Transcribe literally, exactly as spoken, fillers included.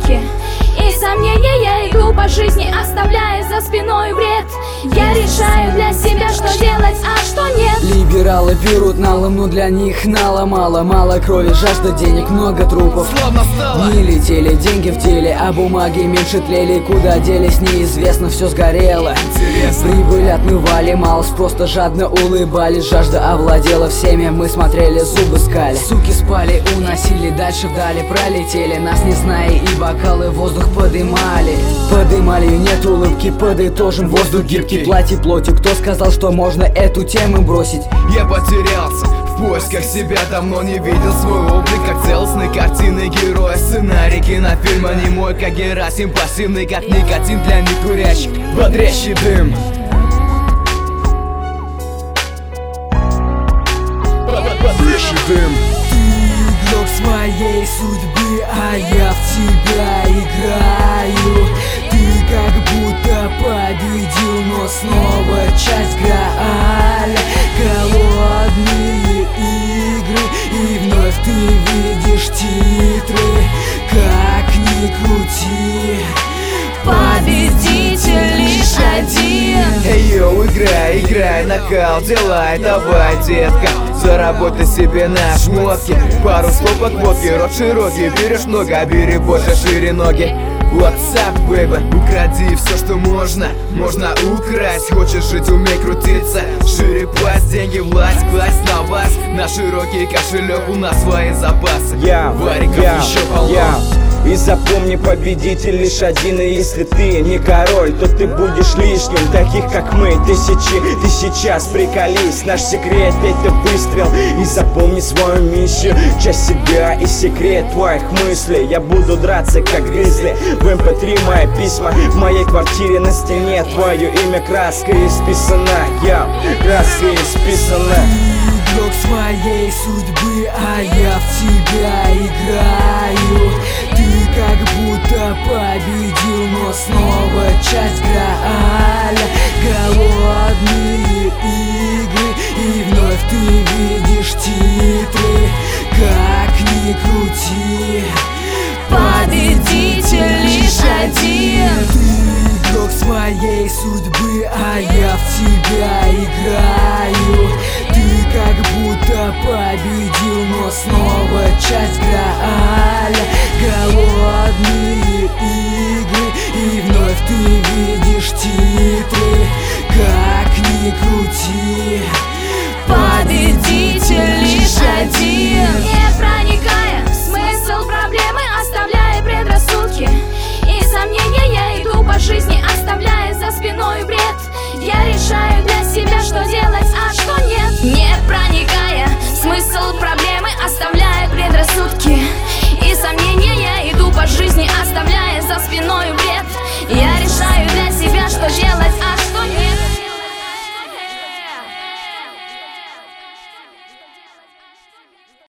страхи и сомнения. Я иду по жизни, оставляя за спиной вред. Я решаю для себя, что делать, а что нет. Либералы берут налом, но для них нала мало. Мало крови, жажда денег, много трупов. Не летели деньги в теле, а бумаги меньше тлели. Куда делись, неизвестно, все сгорело. Прибыль отмывали, малос просто жадно улыбались. Жажда овладела всеми, мы смотрели, зубы скали. Суки спали, уносили, дальше вдали пролетели. Нас не зная, и бокалы в воздух подымали. Подымали, нет улыбки, подытожим, воздух гибкий. Плати плотью, кто сказал, что можно эту тему бросить? Я потерялся в поисках себя, давно не видел свой облик, как целостной картины героя. Сценарий кинофильма не мой, как Герасим, пассивный, как никотин для некурящих, бодрящий дым. Бодрящий дым. Ты игрок своей судьбы, а я в тебя играю. Ты как будто победил, но снова часть Грааля. Голодные игры, и вновь ты видишь титры. Как ни крути, победитель лишь один. Эй, йоу, играй, играй, накал, делай, давай, детка. Заработай себе на шмотке. Пару слов от водки, рот широкий. Берешь много, а бери больше, шире ноги. What's up, baby? Укради все, что можно, можно украсть. Хочешь жить, умей крутиться. Шире пасть, деньги, власть, власть на вас. На широкий кошелек у нас свои запасы. Я, Вариков я, еще полно. я. И запомни, победитель лишь один. И если ты не король, то ты будешь лишним. Таких как мы тысячи, ты сейчас приколись. Наш секрет — это выстрел. И запомни свою миссию, часть себя и секрет твоих мыслей. Я буду драться как гризли. В эм пэ три мои письма, в моей квартире на стене твое имя краской исписана. Я, краской исписана. Игрок своей судьбы, а я в тебя играю. Ты как будто победил, но снова часть Грааля. Голодные игры, и вновь ты видишь титры. Как ни крути, победитель лишь один. Ты игрок своей судьбы, а я в тебя играю. Ты как будто победил, но снова часть Грааля.